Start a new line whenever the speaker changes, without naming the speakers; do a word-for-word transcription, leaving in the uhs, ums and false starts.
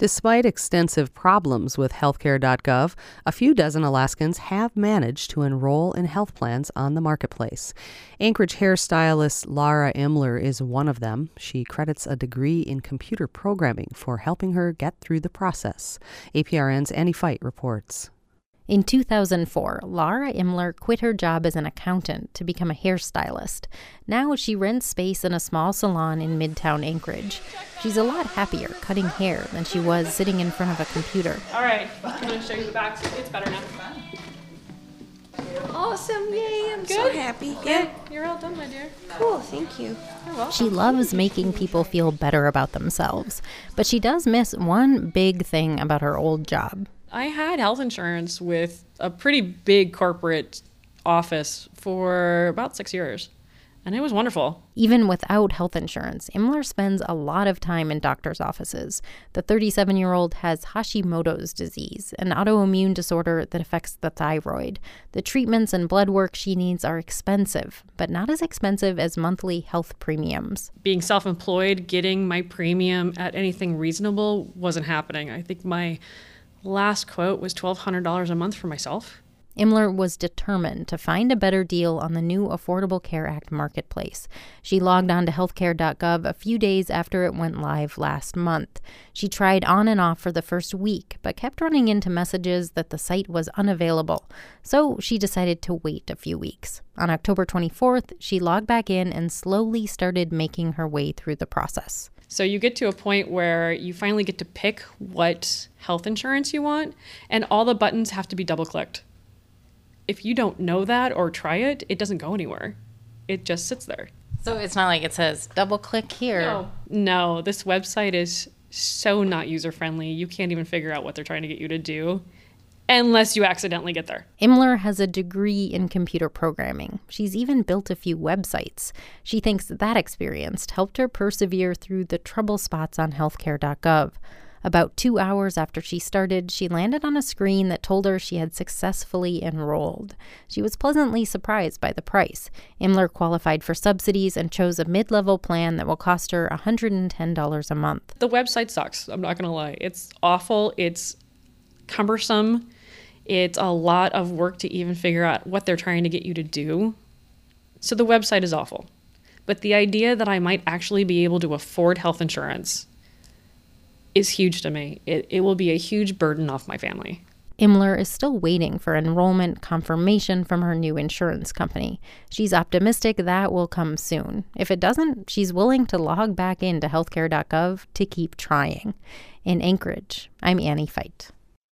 Despite extensive problems with healthcare dot gov, a few dozen Alaskans have managed to enroll in health plans on the marketplace. Anchorage hairstylist Laura Imler is one of them. She credits a degree in computer programming for helping her get through the process. A P R N's Annie Fight reports.
In two thousand four, Laura Imler quit her job as an accountant to become a hairstylist. Now she rents space in a small salon in Midtown Anchorage. She's a lot happier cutting hair than she was sitting in front of a computer.
All right, I'm going to show you the back. It's better now.
Awesome, yay, I'm
Good?
so happy.
Yeah, you're all done, my dear.
Cool, thank you.
You're welcome.
She loves making people feel better about themselves, but she does miss one big thing about her old job.
I had health insurance with a pretty big corporate office for about six years, and it was wonderful.
Even without health insurance, Imler spends a lot of time in doctors' offices. The thirty-seven-year-old has Hashimoto's disease, an autoimmune disorder that affects the thyroid. The treatments and blood work she needs are expensive, but not as expensive as monthly health premiums.
Being self-employed, getting my premium at anything reasonable wasn't happening. I think my last quote was twelve hundred dollars a month for myself.
Imler was determined to find a better deal on the new Affordable Care Act marketplace. She logged on to healthcare dot gov a few days after it went live last month. She tried on and off for the first week, but kept running into messages that the site was unavailable. So she decided to wait a few weeks. On October twenty-fourth, she logged back in and slowly started making her way through the process.
So you get to a point where you finally get to pick what health insurance you want, and all the buttons have to be double-clicked. If you don't know that or try it, it doesn't go anywhere. It just sits there.
So it's not like it says, double click here.
No, no, this website is so not user-friendly. You can't even figure out what they're trying to get you to do unless you accidentally get there.
Imler has a degree in computer programming. She's even built a few websites. She thinks that experience helped her persevere through the trouble spots on healthcare dot gov. About two hours after she started, she landed on a screen that told her she had successfully enrolled. She was pleasantly surprised by the price. Imler qualified for subsidies and chose a mid-level plan that will cost her one hundred ten dollars a month.
The website sucks. I'm not going to lie. It's awful. It's cumbersome. It's a lot of work to even figure out what they're trying to get you to do. So the website is awful. But the idea that I might actually be able to afford health insurance is huge to me. It, it will be a huge burden off my family.
Imler is still waiting for enrollment confirmation from her new insurance company. She's optimistic that will come soon. If it doesn't, she's willing to log back into healthcare dot gov to keep trying. In Anchorage, I'm Annie Fight.